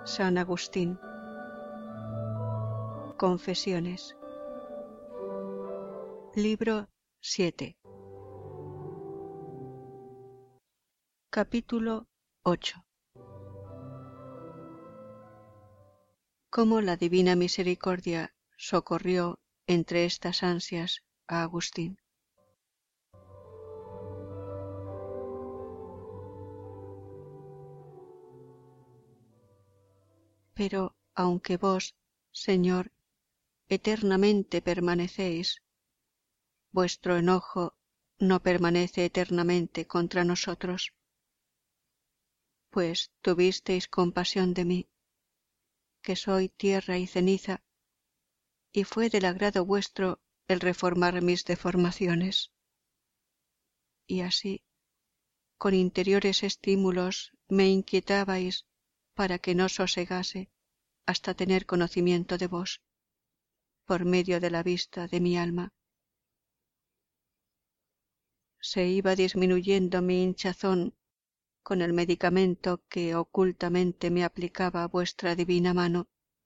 San Agustín. Confesiones. Libro 7. Capítulo 8. Cómo la divina misericordia socorrió entre estas ansias a Agustín. Pero aunque vos, Señor, eternamente permanecéis, vuestro enojo no permanece eternamente contra nosotros, pues tuvisteis compasión de mí, que soy tierra y ceniza, y fue del agrado vuestro el reformar mis deformaciones. Y así, con interiores estímulos me inquietabais para que no sosegase hasta tener conocimiento de vos, por medio de la vista de mi alma. Se iba disminuyendo mi hinchazón con el medicamento que ocultamente me aplicaba vuestra divina mano,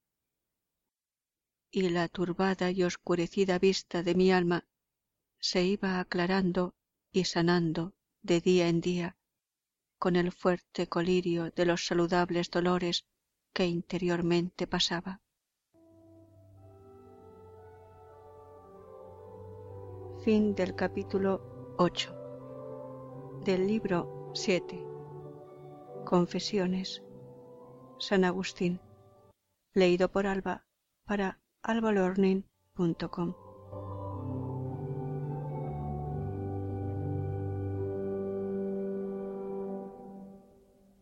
y la turbada y oscurecida vista de mi alma se iba aclarando y sanando de día en día con el fuerte colirio de los saludables dolores que interiormente pasaba. Fin del capítulo 8 del libro 7. Confesiones. San Agustín. Leído por Alba para albalearning.com.